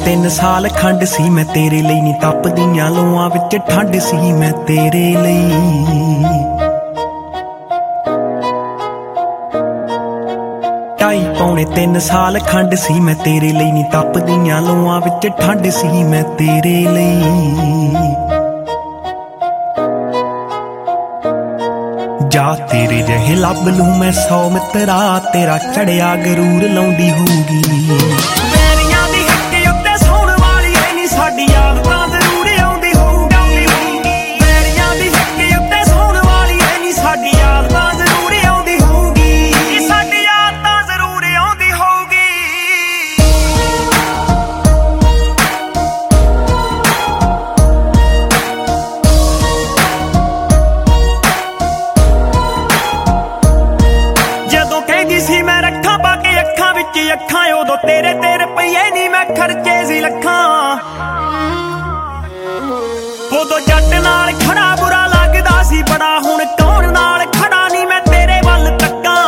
3 ਸਾਲ ਖੰਡ ਸੀ ਮੈਂ ਤੇਰੇ ਲਈ ਨੀ ਤਪਦੀਆਂ ਲੋਆਂ ਵਿੱਚ ਠੰਡ ਸੀ ਮੈਂ ਤੇਰੇ ਲਈ 2.5-3 ਸਾਲ ਖੰਡ ਸੀ ਮੈਂ ਤੇਰੇ ਲਈ ਨੀ ਤਪਦੀਆਂ ਲੋਆਂ ਵਿੱਚ ਠੰਡ ਸੀ ਮੈਂ ਤੇਰੇ ਲਈ ਜਾ ਤੇਰੇ ਜਿਹੇ ਲੱਭ ਲੂੰ ਮੈਂ 100 ਮਿੱਤਰਾ ਤੇਰਾ ਚੜਿਆ ਗਰੂਰ ਲਾਉਂਦੀ ਹੋਊਗੀ ਪੈਰੀਆਂ ਦੀ ਹੱਕੇ ਉੱਤੇ ਸੌਣ ਵਾਲੀ ਐ ਨੀ ਸਾਡੀ ਯਾਦ ਤਾਂ ਜ਼ਰੂਰ ਆਉਂਦੀ ਹੋਊਗੀ ਪੈਰੀਆਂ ਦੀ ਹੱਕੇ ਉੱਤੇ ਸੌਣ ਵਾਲੀ ਐ ਨੀ ਸਾਡੀ ਯਾਦ ਤਾਂ ਜ਼ਰੂਰ ਆਉਂਦੀ ਹੋਊਗੀ ਸਾਡੀ ਯਾਦ ਤਾਂ ਜ਼ਰੂਰ ਆਉਂਦੀ ਹੋਊਗੀ ਜਦੋਂ ਕਹਿੰਦੀ ਸੀ ਮੈਂ ਰੱਖਾਂ ਪਾ ਕੇ ਅੱਖਾਂ ਵਿੱਚ ਅੱਖਾਂ ਉਦੋਂ ਤੇਰੇ ਰੁਪਈਏ ਨੀ ਮੈਂ ਖਰਚੇ ਸੀ ਲੱਖਾਂ ਉਦੋਂ ਜੱਟ ਨਾਲ ਖੜਾ ਬੁਰਾ ਲੱਗਦਾ ਸੀ ਬੜਾ ਹੁਣ ਕੌਣ ਨਾਲ ਖੜਾ ਨੀ ਮੈਂ ਤੇਰੇ ਵੱਲ ਤੱਕਾਂ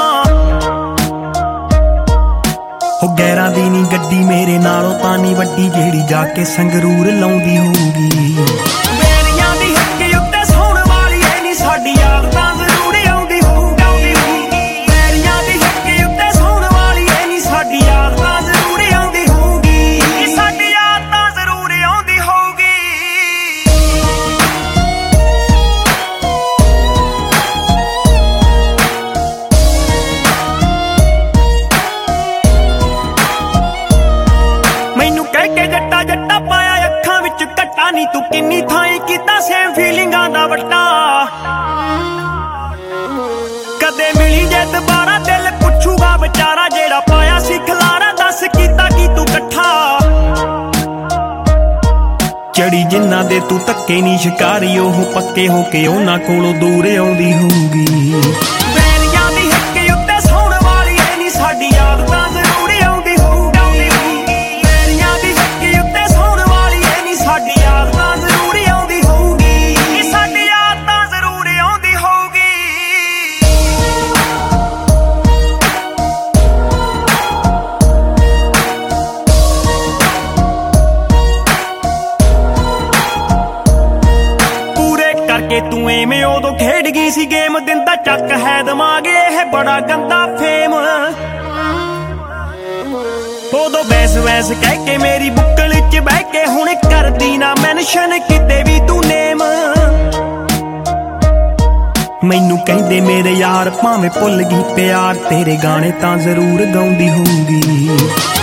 ਹੋ ਗੈਰਾਂ ਦੀ ਨੀ ਗੱਡੀ ਮੇਰੇ ਨਾਲੋਂ ਤਾਂ ਨੀ ਵੱਡੀ ਜਿਹੜੀ ਜਾ ਕੇ ਸੰਗਰੂਰ ਲਾਉਂਦੀ ਹੋਊਗੀ ਪੈਰੀਆਂ ਦੀ ਹੱਕੇ ਉੱਤੇ ਸੌਣ ਵਾਲੀ ਐ ਨੀ ਸਾਡੀ ਯਾਦ ਤਾਂ ਜ਼ਰੂਰ ਆਉਂਦੀ ਹੋਊਗੀ ਪੈਰੀਆਂ ਦੀ ਹੱਕੇ ਉੱਤੇ ਸੌਣ ਵਾਲੀ ਐ ਨੀ ਸਾਡੀ ਯਾਦ ਤਾਂ ਜ਼ਰੂਰ ਆਉਂਦੀ ਹੋਊਗੀ ਸਾਡੀ ਯਾਦ ਤਾਂ ਜ਼ਰੂਰ ਆਉਂਦੀ ਹੋਊਗੀ ਮੈਨੂੰ ਕਹਿ ਕੇ ਜੱਟਾ ਜੱਟਾ ਪਾਇਆ ਅੱਖਾਂ ਵਿੱਚ ਘੱਟਾ ਨੀ ਤੂੰ ਕਿੰਨੀ ਥਾਈਂ ਕੀਤਾ ਸੇਮ ਫੀਲਿੰਗਾਂ ਦਾ ਵੱਟਾ ਕਦੇ ਮਿਲੀ ਜੇ ਦੁਬਾਰਾ ਦਿਲ ਪੁੱਛੂਗਾ ਵਿਚਾਰਾ ਜਿਹੜਾ ਪਾਇਆ ਸੀ ਖਲਾਰਾ ਦੱਸ ਕੀਤਾ ਕੀ ਤੂੰ ਇਕੱਠਾ ਚੜੀ ਜਿੰਨਾ ਦੇ ਤੂੰ ਧੱਕੇ ਨੀ ਸ਼ਿਕਾਰੀ ਉਹ ਪੱਕੇ ਹੋ ਕੇ ਉਹਨਾਂ ਕੋਲੋਂ ਦੂਰ ਆਉਂਦੀ ਹੋਊਗੀ ਪੈਰੀਆਂ ਦੀ ਹੱਕੇ ਉੱਤੇ ਸੌਣ ਵਾਲੀ ਐ ਨੀ ਸਾਡੀ ਯਾਦ ਤਾਂ ਜ਼ਰੂਰ ਆਉਂਦੀ ਹੋਊਗੀ ਪੈਰੀਆਂ ਦੀ ਹੱਕੇ ਉੱਤੇ ਸੌਣ ਵਾਲੀ ਐ ਨੀ ਸਾਡੀ ਯਾਦ ਤਾਂ ਜ਼ਰੂਰ ਆਉਂਦੀ ਹੋਊਗੀ ਸਾਡੀ ਯਾਦ ਤਾਂ ਜ਼ਰੂਰ ਆਉਂਦੀ ਹੋਊਗੀ ਕਰਕੇ ਤੂੰ ਐਵੇਂ ਉਦੋਂ ਖੇਡ ਗਈ ਸੀ ਗੇਮ ਦਿੰਦਾ ਚੱਕ ਹੈ ਦਿਮਾਗ ਇਹ ਬੜਾ ਗੰਦਾ ਫੇਮ ਉਦੋਂ ਵੈਸ ਕਹਿ ਕੇ ਮੇਰੀ ਬੁੱਕਲ 'ਚ ਬਹਿ ਕੇ ਹੁਣ ਕਰਦੀ ਨਾ ਮੈਂਸ਼ਨ ਕਿਤੇ ਵੀ ਤੂੰ ਨੇਮ ਮੈਨੂੰ ਕਹਿੰਦੇ ਮੇਰੇ ਯਾਰ ਭਾਵੇਂ ਭੁੱਲ ਗਈ ਪਿਆਰ ਤੇਰੇ ਗਾਣੇ ਤਾਂ ਜ਼ਰੂਰ ਗਾਉਂਦੀ ਹੋਊਗੀ